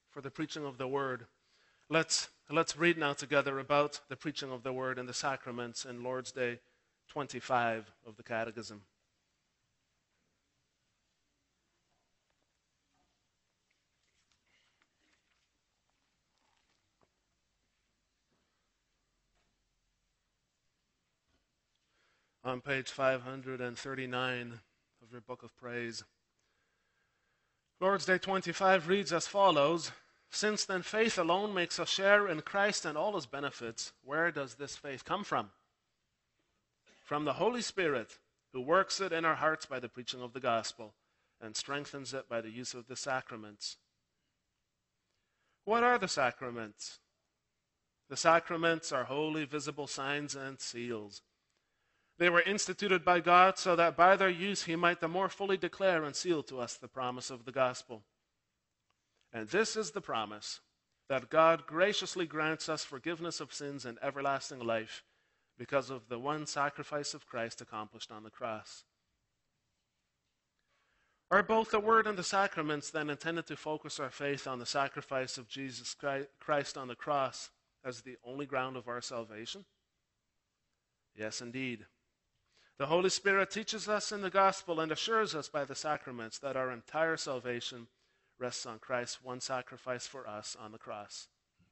for the preaching of the word. Let's read now together about the preaching of the word and the sacraments in Lord's Day 25 of the Catechism. On page 539 of your Book of Praise. Lord's Day 25 reads as follows: Since then faith alone makes us share in Christ and all his benefits, where does this faith come from? From the Holy Spirit, who works it in our hearts by the preaching of the gospel and strengthens it by the use of the sacraments. What are the sacraments? The sacraments are holy, visible signs and seals. They were instituted by God so that by their use he might the more fully declare and seal to us the promise of the gospel. And this is the promise, that God graciously grants us forgiveness of sins and everlasting life because of the one sacrifice of Christ accomplished on the cross. Are both the Word and the sacraments then intended to focus our faith on the sacrifice of Jesus Christ on the cross as the only ground of our salvation? Yes, indeed. The Holy Spirit teaches us in the gospel and assures us by the sacraments that our entire salvation rests on Christ's one sacrifice for us on the cross.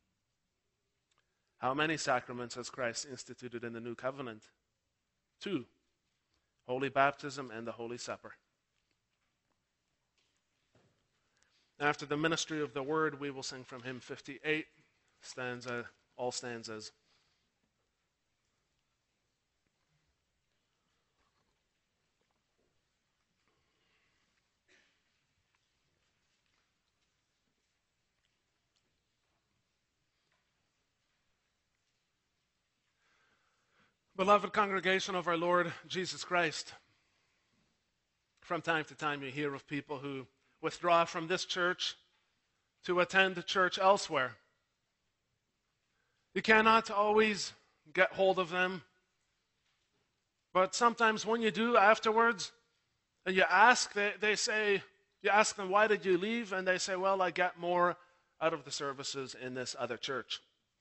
How many sacraments has Christ instituted in the new covenant? 2. Holy baptism and the Holy Supper. After the ministry of the word, we will sing from hymn 58, all stanzas. Beloved congregation of our Lord Jesus Christ, from time to time you hear of people who withdraw from this church to attend a church elsewhere. You cannot always get hold of them, but sometimes when you do afterwards, and you ask, you ask them, why did you leave? And they say, well, I get more out of the services in this other church.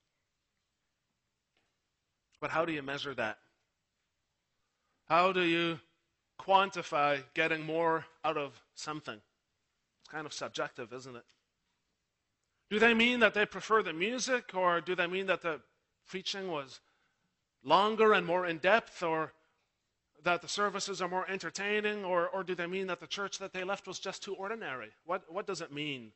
But how do you measure that? How do you quantify getting more out of something? It's kind of subjective, isn't it? Do they mean that they prefer the music, or do they mean that the preaching was longer and more in-depth, or that the services are more entertaining, or do they mean that the church that they left was just too ordinary? What does it mean?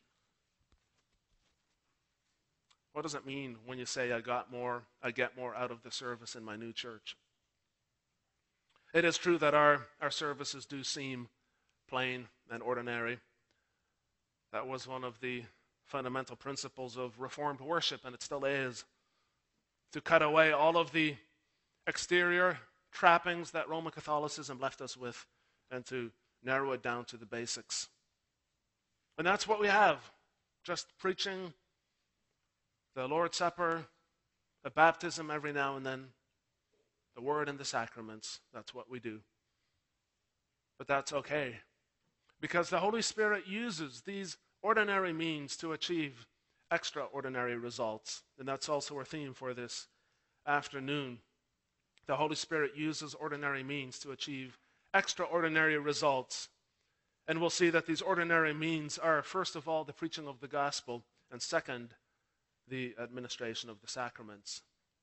What does it mean when you say I get more out of the service in my new church? It is true that our services do seem plain and ordinary. That was one of the fundamental principles of Reformed worship, and it still is, to cut away all of the exterior trappings that Roman Catholicism left us with and to narrow it down to the basics. And that's what we have, just preaching, the Lord's Supper, a baptism every now and then, the Word and the sacraments. That's what we do. But that's okay, because the Holy Spirit uses these ordinary means to achieve extraordinary results. And that's also our theme for this afternoon. The Holy Spirit uses ordinary means to achieve extraordinary results. And we'll see that these ordinary means are, first of all, the preaching of the gospel, and second, the administration of the sacraments.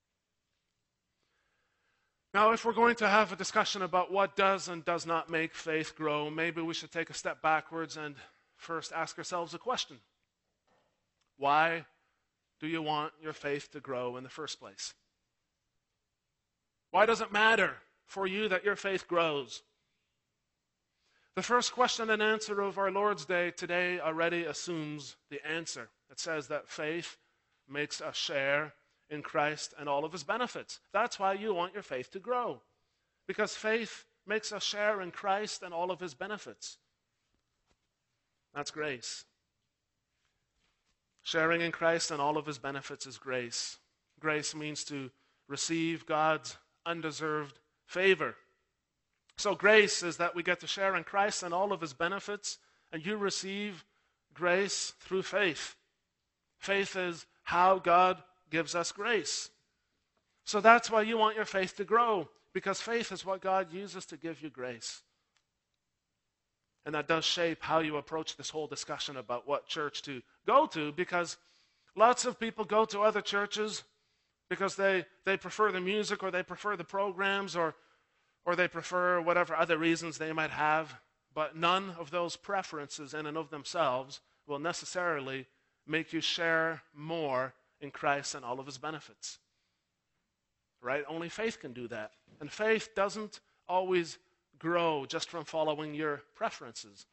Now, if we're going to have a discussion about what does and does not make faith grow, maybe we should take a step backwards and first ask ourselves a question. Why do you want your faith to grow in the first place? Why does it matter for you that your faith grows? The first question and answer of our Lord's Day today already assumes the answer. It says that faith makes us share in Christ and all of his benefits. That's why you want your faith to grow, because faith makes us share in Christ and all of his benefits. That's grace. Sharing in Christ and all of his benefits is grace. Grace means to receive God's undeserved favor. So grace is that we get to share in Christ and all of his benefits, and you receive grace through faith. Faith is how God gives us grace. So that's why you want your faith to grow, because faith is what God uses to give you grace. And that does shape how you approach this whole discussion about what church to go to, because lots of people go to other churches because they prefer the music, or they prefer the programs, or they prefer whatever other reasons they might have. But none of those preferences in and of themselves will necessarily make you share more in Christ and all of his benefits. Right? Only faith can do that. And faith doesn't always grow just from following your preferences.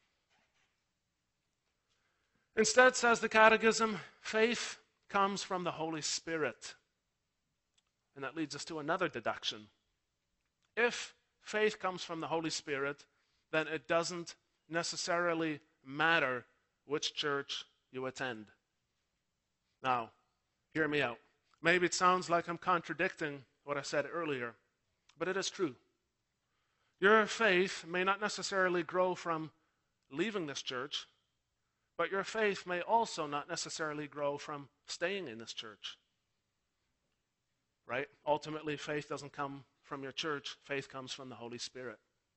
Instead, says the Catechism, faith comes from the Holy Spirit. And that leads us to another deduction. If faith comes from the Holy Spirit, then it doesn't necessarily matter which church you attend. Now, hear me out. Maybe it sounds like I'm contradicting what I said earlier, but it is true. Your faith may not necessarily grow from leaving this church, but your faith may also not necessarily grow from staying in this church. Right? Ultimately, faith doesn't come from your church. Faith comes from the Holy Spirit.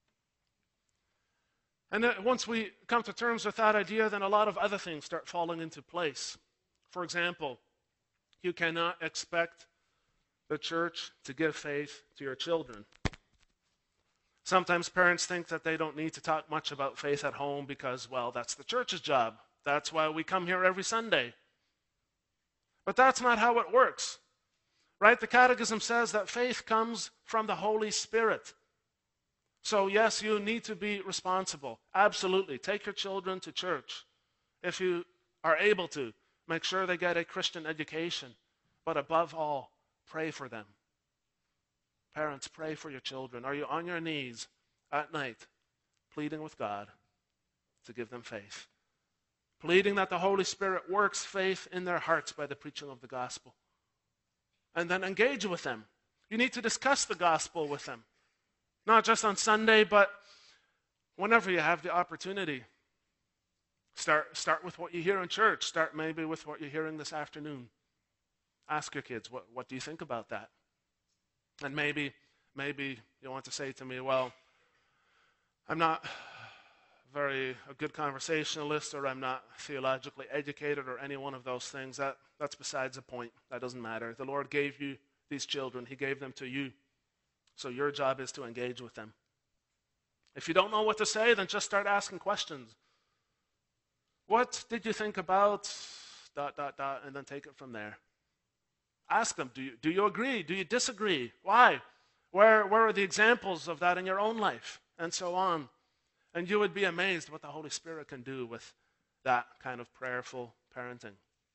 And once we come to terms with that idea, then a lot of other things start falling into place. For example, you cannot expect the church to give faith to your children. Sometimes parents think that they don't need to talk much about faith at home because, well, that's the church's job. That's why we come here every Sunday. But that's not how it works. Right? The Catechism says that faith comes from the Holy Spirit. So yes, you need to be responsible. Absolutely. Take your children to church. If you are able to, make sure they get a Christian education. But above all, pray for them. Parents, pray for your children. Are you on your knees at night pleading with God to give them faith? Pleading that the Holy Spirit works faith in their hearts by the preaching of the gospel. And then engage with them. You need to discuss the gospel with them. Not just on Sunday, but whenever you have the opportunity. Start with what you hear in church. Start maybe with what you're hearing this afternoon. Ask your kids, what do you think about that? And maybe you want to say to me, well, I'm not a good conversationalist, or I'm not theologically educated, or any one of those things. That's besides the point. That doesn't matter. The Lord gave you these children. He gave them to you. So your job is to engage with them. If you don't know what to say, then just start asking questions. What did you think about ... and then take it from there. Ask them, do you agree? Do you disagree? Why? Where are the examples of that in your own life? And so on. And you would be amazed what the Holy Spirit can do with that kind of prayerful parenting.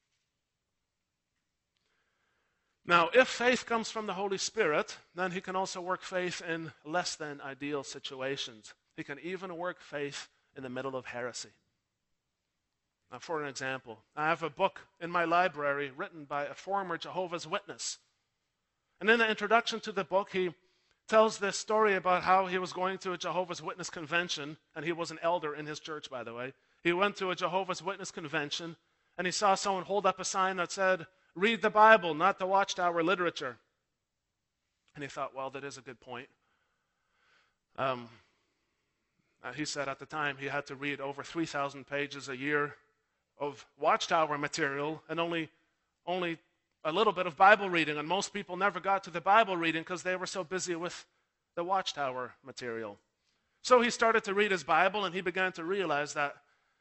Now, if faith comes from the Holy Spirit, then he can also work faith in less than ideal situations. He can even work faith in the middle of heresy. Now, for an example, I have a book in my library written by a former Jehovah's Witness. And in the introduction to the book, he tells this story about how he was going to a Jehovah's Witness convention, and he was an elder in his church, by the way. He went to a Jehovah's Witness convention, and he saw someone hold up a sign that said, "Read the Bible, not the Watchtower literature." And he thought, well, that is a good point. He said at the time he had to read over 3,000 pages a year of Watchtower material, and only a little bit of Bible reading, and most people never got to the Bible reading because they were so busy with the Watchtower material. So he started to read his Bible, and he began to realize that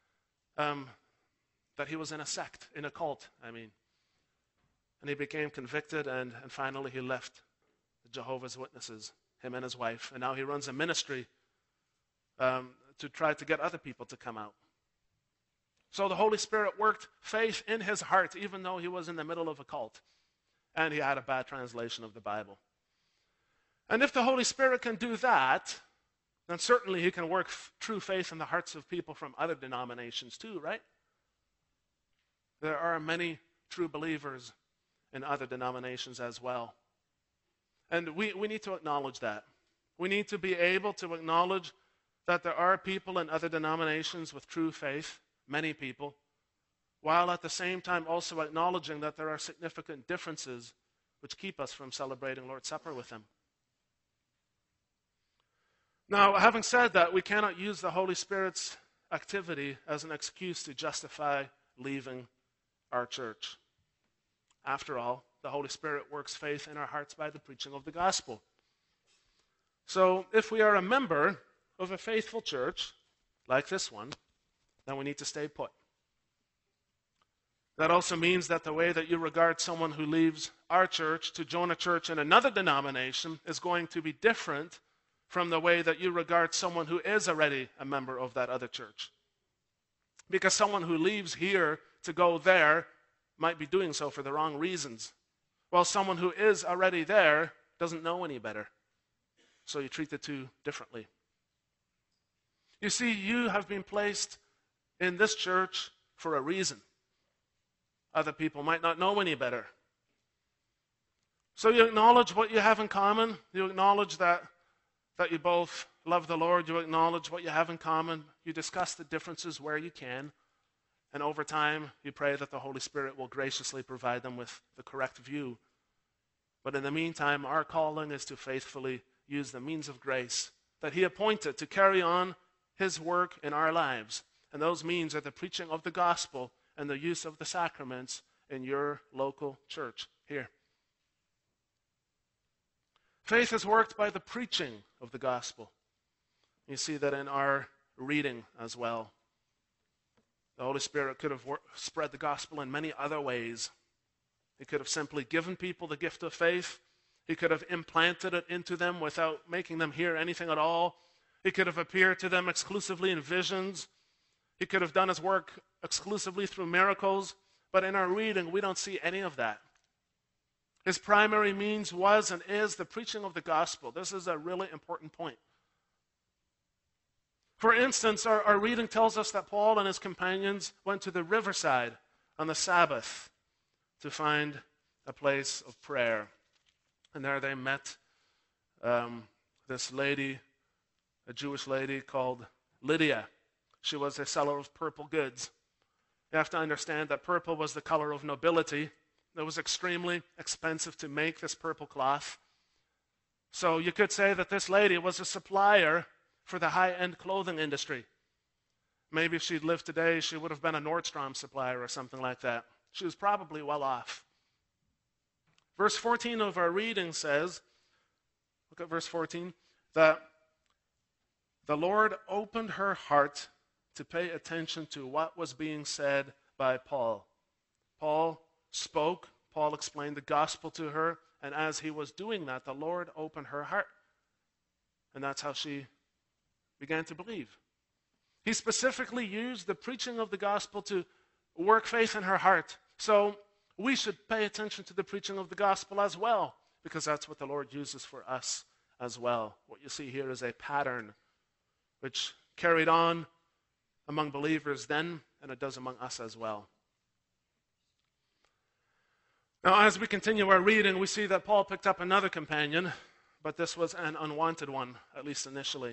he was in a sect, in a cult, And he became convicted, and finally he left the Jehovah's Witnesses, him and his wife, and now he runs a ministry to try to get other people to come out. So the Holy Spirit worked faith in his heart, even though he was in the middle of a cult, and he had a bad translation of the Bible. And if the Holy Spirit can do that, then certainly he can work true faith in the hearts of people from other denominations too, right? There are many true believers in other denominations as well. And we need to acknowledge that. We need to be able to acknowledge that there are people in other denominations with true faith, many people, while at the same time also acknowledging that there are significant differences which keep us from celebrating Lord's Supper with Him. Now, having said that, we cannot use the Holy Spirit's activity as an excuse to justify leaving our church. After all, the Holy Spirit works faith in our hearts by the preaching of the gospel. So, if we are a member of a faithful church, like this one, then we need to stay put. That also means that the way that you regard someone who leaves our church to join a church in another denomination is going to be different from the way that you regard someone who is already a member of that other church. Because someone who leaves here to go there might be doing so for the wrong reasons, while someone who is already there doesn't know any better. So you treat the two differently. You see, you have been placed in this church for a reason. Other people might not know any better. So you acknowledge what you have in common. You acknowledge that you both love the Lord. You acknowledge what you have in common. You discuss the differences where you can. And over time, you pray that the Holy Spirit will graciously provide them with the correct view. But in the meantime, our calling is to faithfully use the means of grace that He appointed to carry on His work in our lives. And those means are the preaching of the gospel and the use of the sacraments in your local church here. Faith is worked by the preaching of the gospel. You see that in our reading as well. The Holy Spirit could have spread the gospel in many other ways. He could have simply given people the gift of faith. He could have implanted it into them without making them hear anything at all. He could have appeared to them exclusively in visions. He could have done His work exclusively through miracles. But in our reading, we don't see any of that. His primary means was and is the preaching of the gospel. This is a really important point. For instance, our reading tells us that Paul and his companions went to the riverside on the Sabbath to find a place of prayer. And there they met this lady, a Jewish lady called Lydia. She was a seller of purple goods. You have to understand that purple was the color of nobility. It was extremely expensive to make this purple cloth. So you could say that this lady was a supplier for the high-end clothing industry. Maybe if she'd lived today, she would have been a Nordstrom supplier or something like that. She was probably well off. Verse 14 of our reading says, look at verse 14, that the Lord opened her heart to pay attention to what was being said by Paul. Paul spoke, Paul explained the gospel to her, and as he was doing that, the Lord opened her heart. And that's how she began to believe. He specifically used the preaching of the gospel to work faith in her heart. So we should pay attention to the preaching of the gospel as well, because that's what the Lord uses for us as well. What you see here is a pattern which carried on among believers then, and it does among us as well. Now, as we continue our reading, we see that Paul picked up another companion, but this was an unwanted one, at least initially.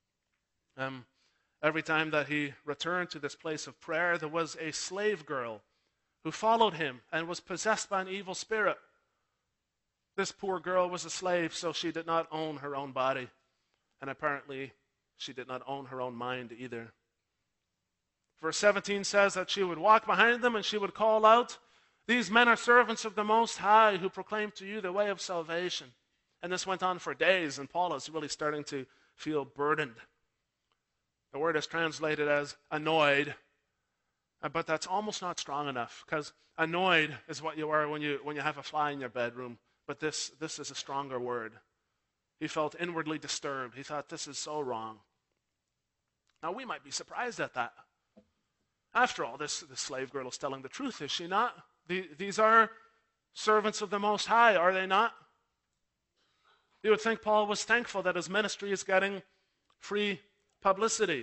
Every time that he returned to this place of prayer, there was a slave girl who followed him and was possessed by an evil spirit. This poor girl was a slave, so she did not own her own body, and apparently she did not own her own mind either. Verse 17 says that she would walk behind them and she would call out, "These men are servants of the Most High who proclaim to you the way of salvation." And this went on for days, and Paul is really starting to feel burdened. The word is translated as annoyed, but that's almost not strong enough, because annoyed is what you are when you have a fly in your bedroom, but this is a stronger word. He felt inwardly disturbed. He thought, this is so wrong. Now, we might be surprised at that. After all, this slave girl is telling the truth, is she not? These are servants of the Most High, are they not? You would think Paul was thankful that his ministry is getting free publicity.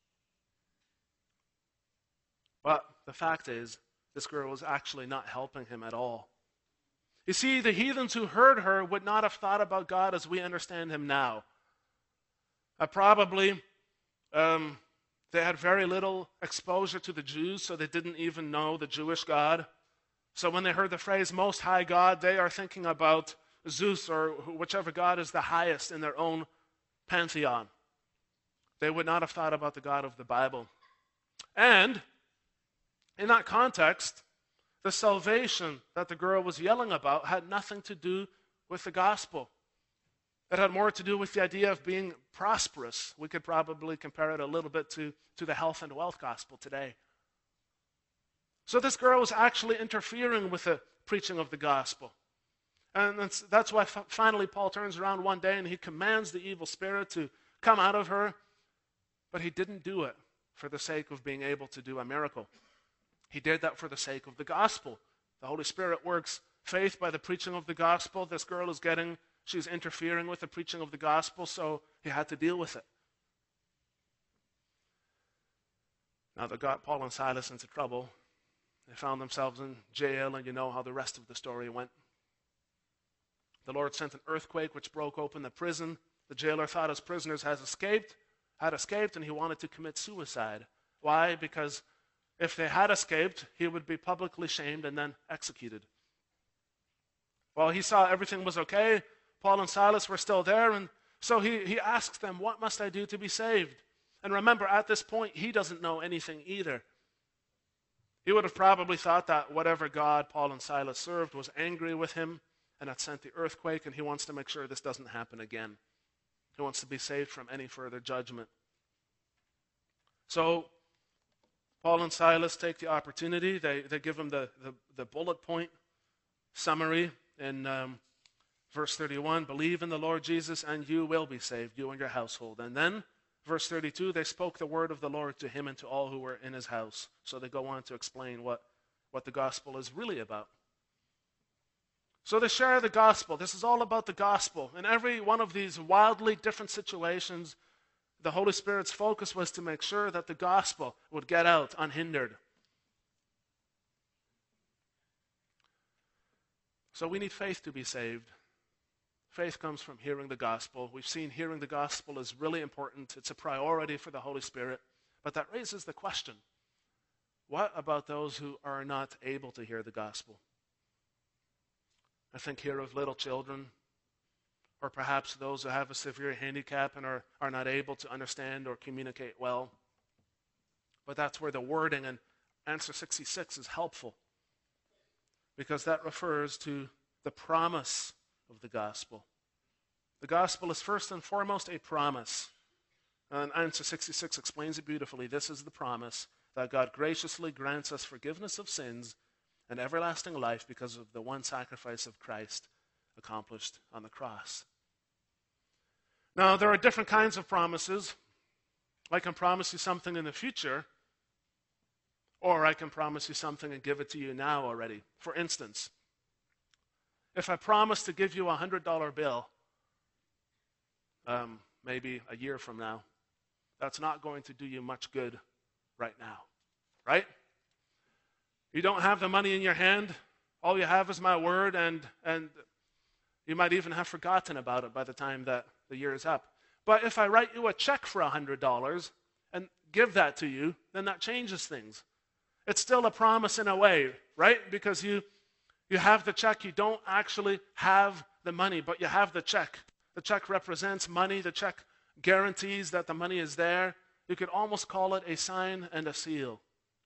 But the fact is, this girl was actually not helping him at all. You see, the heathens who heard her would not have thought about God as we understand him now. Probably, They had very little exposure to the Jews, so they didn't even know the Jewish God. So when they heard the phrase Most High God, they are thinking about Zeus or whichever God is the highest in their own pantheon. They would not have thought about the God of the Bible. And in that context, the salvation that the girl was yelling about had nothing to do with the gospel. It had more to do with the idea of being prosperous. We could probably compare it a little bit to the health and wealth gospel today. So this girl was actually interfering with the preaching of the gospel. And that's why finally Paul turns around one day and he commands the evil spirit to come out of her. But he didn't do it for the sake of being able to do a miracle. He did that for the sake of the gospel. The Holy Spirit works faith by the preaching of the gospel. This girl she's interfering with the preaching of the gospel, so he had to deal with it. Now that got Paul and Silas into trouble. They found themselves in jail, and you know how the rest of the story went. The Lord sent an earthquake which broke open the prison. The jailer thought his prisoners had escaped, and he wanted to commit suicide. Why? Because if they had escaped, he would be publicly shamed and then executed. Well, he saw everything was okay. Paul and Silas were still there, and so he asks them, "What must I do to be saved?" And remember, at this point, he doesn't know anything either. He would have probably thought that whatever God Paul and Silas served was angry with him and had sent the earthquake, and he wants to make sure this doesn't happen again. He wants to be saved from any further judgment. So Paul and Silas take the opportunity. They give him the bullet point summary in verse 31. Believe in the Lord Jesus and you will be saved, you and your household. And then verse 32, they spoke the word of the Lord to him and to all who were in his house. So they go on to explain what the gospel is really about. So they share the gospel. This is all about the gospel. In every one of these wildly different situations, the Holy Spirit's focus was to make sure that the gospel would get out unhindered. So we need faith to be saved. Faith comes from hearing the gospel. We've seen hearing the gospel is really important. It's a priority for the Holy Spirit. But that raises the question, what about those who are not able to hear the gospel? I think here of little children, or perhaps those who have a severe handicap and are not able to understand or communicate well. But that's where the wording in answer 66 is helpful, because that refers to the promise of the gospel. The gospel is first and foremost a promise. And answer 66 explains it beautifully. This is the promise that God graciously grants us forgiveness of sins and everlasting life because of the one sacrifice of Christ accomplished on the cross. Now, there are different kinds of promises. I can promise you something in the future, or I can promise you something and give it to you now already. For instance, if I promise to give you a $100 bill, maybe a year from now, that's not going to do you much good right now, right? You don't have the money in your hand. All you have is my word, and you might even have forgotten about it by the time that the year is up. But if I write you a check for $100 and give that to you, then that changes things. It's still a promise in a way, right? Because you have the check. You don't actually have the money, but you have the check. The check represents money. The check guarantees that the money is there. You could almost call it a sign and a seal.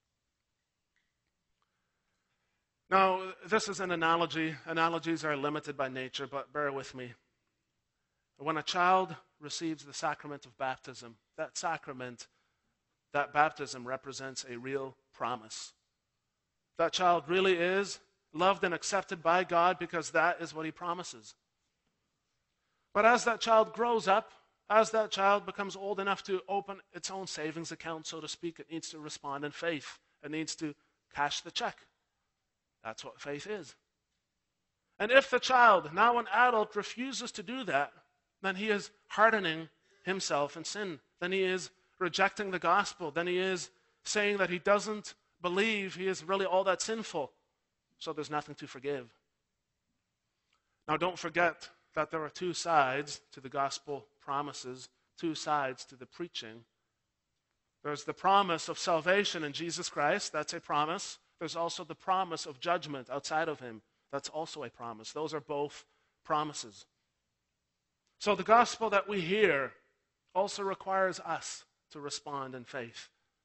Now, this is an analogy. Analogies are limited by nature, but bear with me. When a child receives the sacrament of baptism, that baptism represents a real promise. That child really is loved and accepted by God because that is what he promises. But as that child grows up, as that child becomes old enough to open its own savings account, so to speak, it needs to respond in faith. It needs to cash the check. That's what faith is. And if the child, now an adult, refuses to do that, then he is hardening himself in sin. Then he is rejecting the gospel. Then he is saying that he doesn't believe he is really all that sinful. So there's nothing to forgive. Now don't forget that there are two sides to the gospel promises, two sides to the preaching There's the promise of salvation in Jesus Christ. That's a promise. There's also the promise of judgment outside of him. That's also a promise. Those are both promises. So the gospel that we hear also requires us to respond in faith.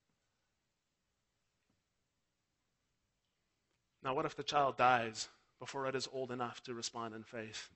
Now, what if the child dies before it is old enough to respond in faith?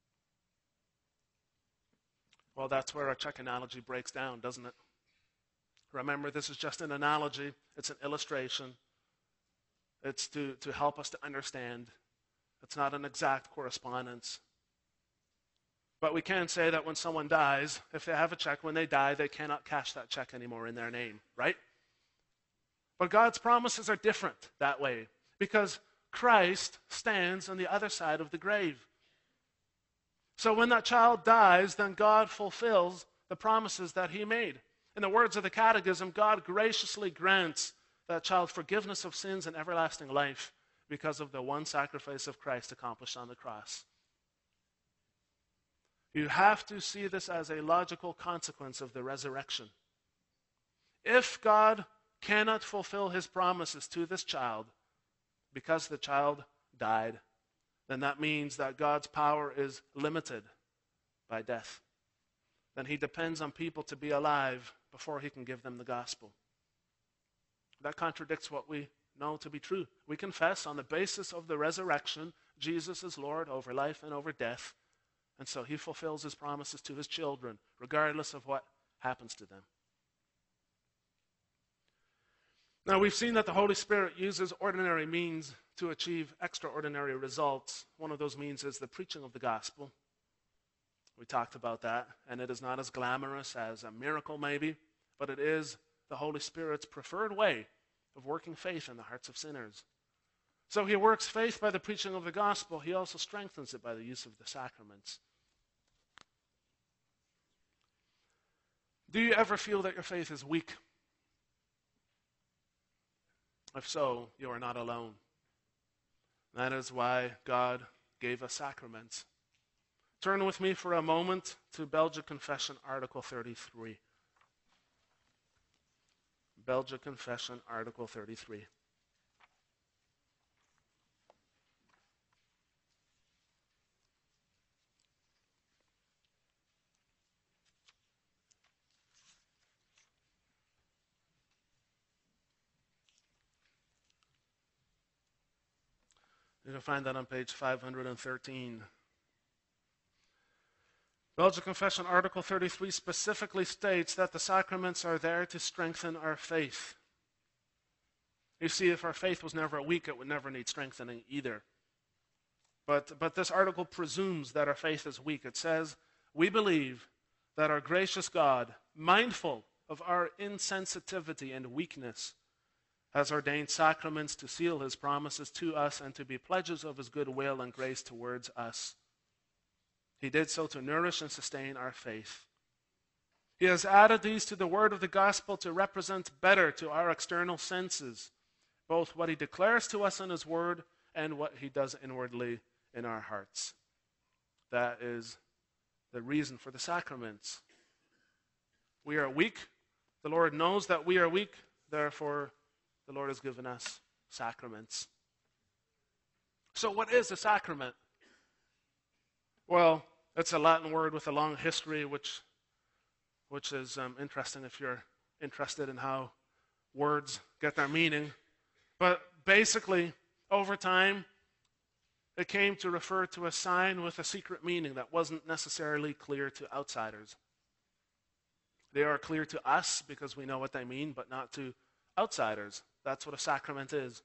Well, that's where our check analogy breaks down, doesn't it? Remember, this is just an analogy. It's an illustration. It's to help us to understand. It's not an exact correspondence. But we can say that when someone dies, if they have a check, when they die, they cannot cash that check anymore in their name, right? But God's promises are different that way because Christ stands on the other side of the grave. So when that child dies, then God fulfills the promises that he made. In the words of the Catechism, God graciously grants that child forgiveness of sins and everlasting life because of the one sacrifice of Christ accomplished on the cross. You have to see this as a logical consequence of the resurrection. If God cannot fulfill his promises to this child because the child died, then that means that God's power is limited by death. Then he depends on people to be alive before he can give them the gospel. That contradicts what we know to be true. We confess on the basis of the resurrection, Jesus is Lord over life and over death. And so he fulfills his promises to his children, regardless of what happens to them. Now, we've seen that the Holy Spirit uses ordinary means to achieve extraordinary results. One of those means is the preaching of the gospel. We talked about that, and it is not as glamorous as a miracle maybe, but it is the Holy Spirit's preferred way of working faith in the hearts of sinners. So he works faith by the preaching of the gospel. He also strengthens it by the use of the sacraments. Do you ever feel that your faith is weak? If so, you are not alone. That is why God gave us sacraments. Turn with me for a moment to Belgic Confession, Article 33. Belgic Confession, Article 33. You can find that on page 513. Belgic Confession, Article 33 specifically states that the sacraments are there to strengthen our faith. You see, if our faith was never weak, it would never need strengthening either. But this article presumes that our faith is weak. It says, we believe that our gracious God, mindful of our insensitivity and weakness, has ordained sacraments to seal his promises to us and to be pledges of his goodwill and grace towards us. He did so to nourish and sustain our faith. He has added these to the word of the gospel to represent better to our external senses both what he declares to us in his word and what he does inwardly in our hearts. That is the reason for the sacraments. We are weak. The Lord knows that we are weak. Therefore, the Lord has given us sacraments. So what is a sacrament? Well, it's a Latin word with a long history, which is interesting if you're interested in how words get their meaning. But basically, over time, it came to refer to a sign with a secret meaning that wasn't necessarily clear to outsiders. They are clear to us because we know what they mean, but not to outsiders. That's what a sacrament is.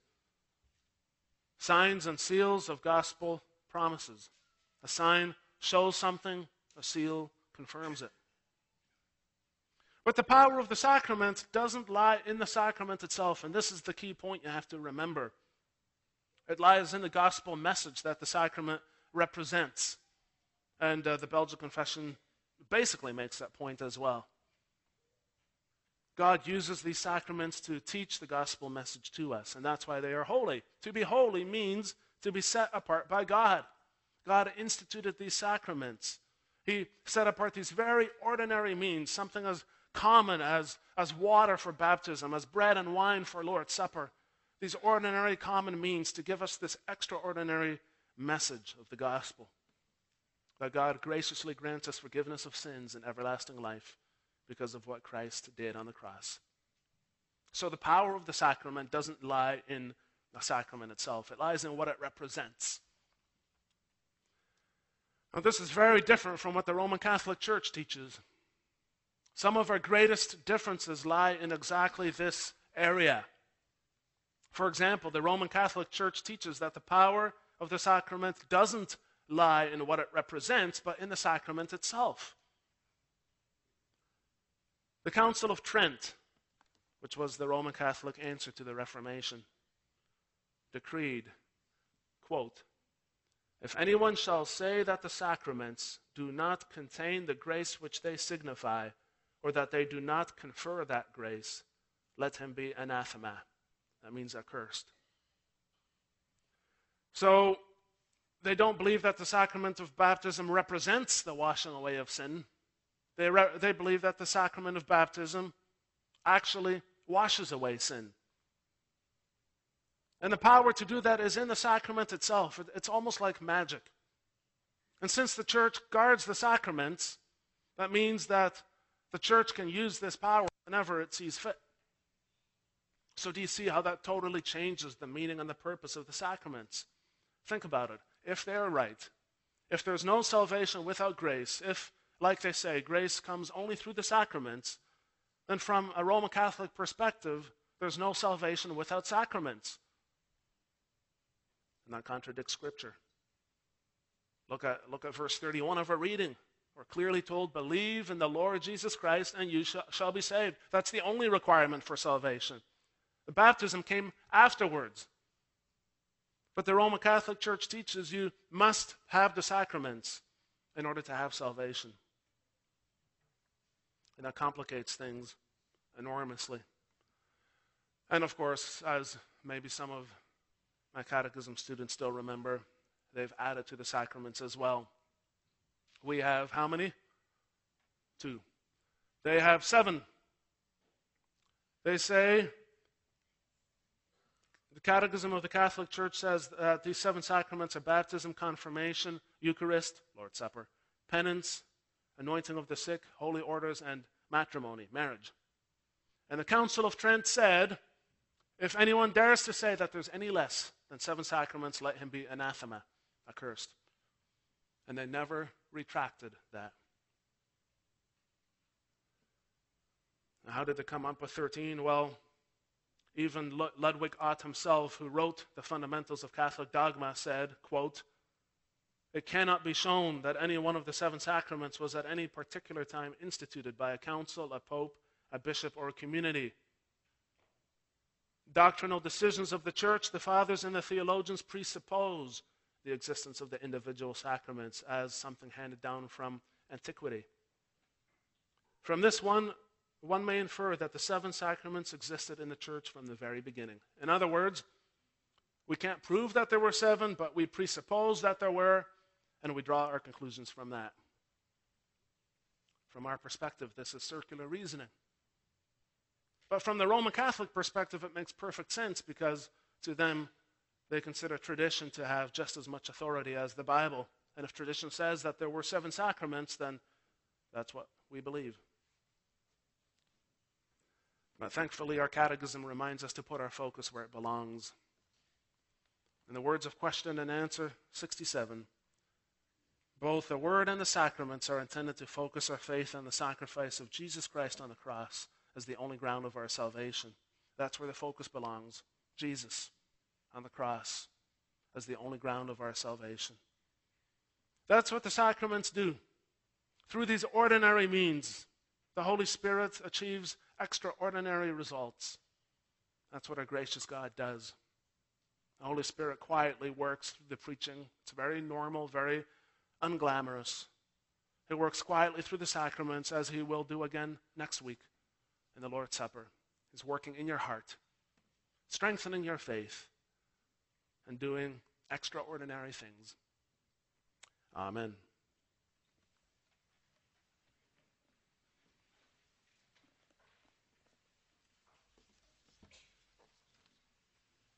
Signs and seals of gospel promises. A sign shows something, a seal confirms it. But the power of the sacrament doesn't lie in the sacrament itself, and this is the key point you have to remember. It lies in the gospel message that the sacrament represents. And the Belgic Confession basically makes that point as well. God uses these sacraments to teach the gospel message to us, and that's why they are holy. To be holy means to be set apart by God. God instituted these sacraments. He set apart these very ordinary means, something as common as water for baptism, as bread and wine for Lord's Supper. These ordinary common means to give us this extraordinary message of the gospel, that God graciously grants us forgiveness of sins and everlasting life because of what Christ did on the cross. So the power of the sacrament doesn't lie in the sacrament itself. It lies in what it represents. Now, this is very different from what the Roman Catholic Church teaches. Some of our greatest differences lie in exactly this area. For example, the Roman Catholic Church teaches that the power of the sacrament doesn't lie in what it represents, but in the sacrament itself. The Council of Trent, which was the Roman Catholic answer to the Reformation, decreed, quote, "If anyone shall say that the sacraments do not contain the grace which they signify, or that they do not confer that grace, let him be anathema." That means accursed. So, they don't believe that the sacrament of baptism represents the washing away of sin. They believe that the sacrament of baptism actually washes away sin. And the power to do that is in the sacrament itself. It's almost like magic. And since the church guards the sacraments, that means that the church can use this power whenever it sees fit. So do you see how that totally changes the meaning and the purpose of the sacraments? Think about it. If they're right, if there's no salvation without grace, if, like they say, grace comes only through the sacraments, then from a Roman Catholic perspective, there's no salvation without sacraments. And that contradicts Scripture. Look at verse 31 of our reading. We're clearly told, "Believe in the Lord Jesus Christ and you shall be saved." That's the only requirement for salvation. The baptism came afterwards. But the Roman Catholic Church teaches you must have the sacraments in order to have salvation. And that complicates things enormously. And of course, as maybe some of my catechism students still remember, they've added to the sacraments as well. We have how many? 2. They have 7. They say, the Catechism of the Catholic Church says that these 7 sacraments are baptism, confirmation, Eucharist, Lord's Supper, penance, anointing of the sick, holy orders, and matrimony, marriage. And the Council of Trent said, if anyone dares to say that there's any less than 7 sacraments, let him be anathema, accursed. And they never retracted that. Now, how did they come up with 13? Well, even Ludwig Ott himself, who wrote the Fundamentals of Catholic Dogma, said, quote, "It cannot be shown that any one of the 7 sacraments was at any particular time instituted by a council, a pope, a bishop, or a community. Doctrinal decisions of the church, the fathers and the theologians presuppose the existence of the individual sacraments as something handed down from antiquity. From this one may infer that the 7 sacraments existed in the church from the very beginning." In other words, we can't prove that there were 7, but we presuppose that there were, and we draw our conclusions from that. From our perspective, this is circular reasoning. But from the Roman Catholic perspective, it makes perfect sense because to them, they consider tradition to have just as much authority as the Bible. And if tradition says that there were 7 sacraments, then that's what we believe. But thankfully, our catechism reminds us to put our focus where it belongs. In the words of Question and Answer 67, both the Word and the sacraments are intended to focus our faith on the sacrifice of Jesus Christ on the cross as the only ground of our salvation. That's where the focus belongs. Jesus on the cross as the only ground of our salvation. That's what the sacraments do. Through these ordinary means, the Holy Spirit achieves extraordinary results. That's what our gracious God does. The Holy Spirit quietly works through the preaching. It's very normal, very unglamorous. He works quietly through the sacraments, as he will do again next week in the Lord's Supper. He's working in your heart, strengthening your faith, and doing extraordinary things. Amen.